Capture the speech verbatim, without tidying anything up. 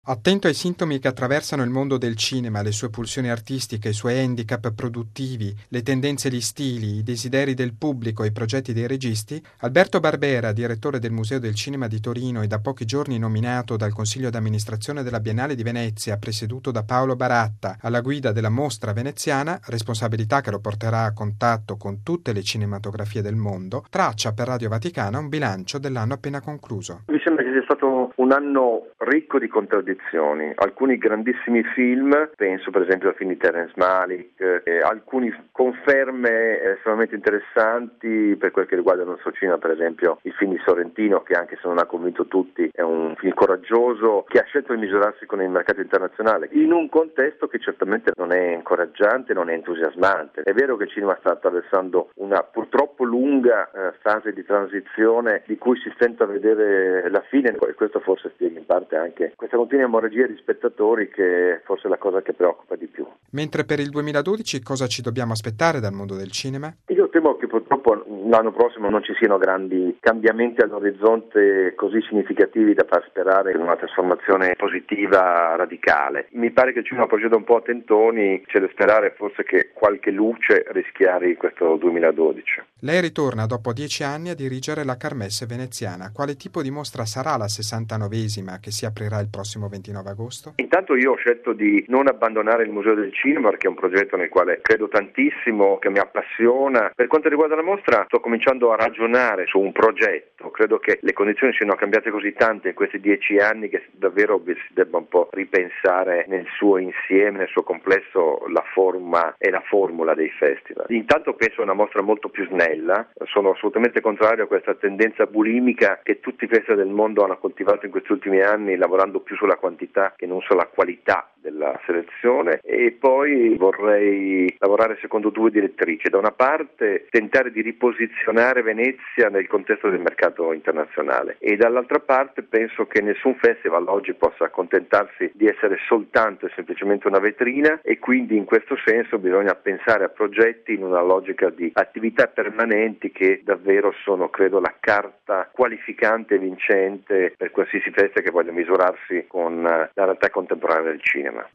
Attento ai sintomi che attraversano il mondo del cinema, le sue pulsioni artistiche, i suoi handicap produttivi, le tendenze e gli stili, i desideri del pubblico e i progetti dei registi, Alberto Barbera, direttore del Museo del Cinema di Torino e da pochi giorni nominato dal Consiglio d'amministrazione della Biennale di Venezia, presieduto da Paolo Baratta, alla guida della Mostra veneziana, responsabilità che lo porterà a contatto con tutte le cinematografie del mondo, traccia per Radio Vaticana un bilancio dell'anno appena concluso. Mi sembra che sia stato un anno ricco di contraddizioni. Alcuni grandissimi film, penso per esempio al film di Terrence Malick, eh, alcuni conferme estremamente interessanti per quel che riguarda il nostro cinema, per esempio il film di Sorrentino, che anche se non ha convinto tutti è un film coraggioso, che ha scelto di misurarsi con il mercato internazionale, in un contesto che certamente non è incoraggiante, non è entusiasmante. È vero che il cinema sta attraversando una purtroppo lunga eh, fase di transizione di cui si stenta a vedere la fine, e questo forse spiega in parte anche questa continua emorragia di spettatori, che è forse la cosa che preoccupa di più. Mentre per il duemiladodici cosa ci dobbiamo aspettare dal mondo del cinema? Io temo che purtroppo l'anno prossimo non ci siano grandi cambiamenti all'orizzonte così significativi da far sperare in una trasformazione positiva radicale. Mi pare che il cinema proceda un po' a tentoni, c'è da sperare forse che qualche luce rischiari questo duemiladodici. Lei ritorna dopo dieci anni a dirigere la Kermesse veneziana. Quale tipo di mostra sarà la sessantanovesima che si aprirà il prossimo ventinove agosto? Intanto io ho scelto di non abbandonare il Museo del Cinema, perché è un progetto nel quale credo tantissimo, che mi appassiona. Per quanto riguarda la mostra, sto cominciando a ragionare su un progetto. Credo che le condizioni siano cambiate così tante in questi dieci anni che davvero si debba un po' ripensare nel suo insieme, nel suo complesso, la forma e la formula dei festival. Intanto penso a una mostra molto più snella. Sono assolutamente contrario a questa tendenza bulimica che tutti i festival del mondo hanno coltivato in questi ultimi anni, lavorando più sulla quantità che non sulla qualità della selezione. E poi vorrei lavorare secondo due direttrici: da una parte tentare di riposizionare Venezia nel contesto del mercato internazionale, e dall'altra parte penso che nessun festival oggi possa accontentarsi di essere soltanto e semplicemente una vetrina, e quindi in questo senso bisogna pensare a progetti in una logica di attività permanenti che davvero sono, credo, la carta qualificante e vincente per qualsiasi festival che voglia misurarsi con la realtà contemporanea del cinema.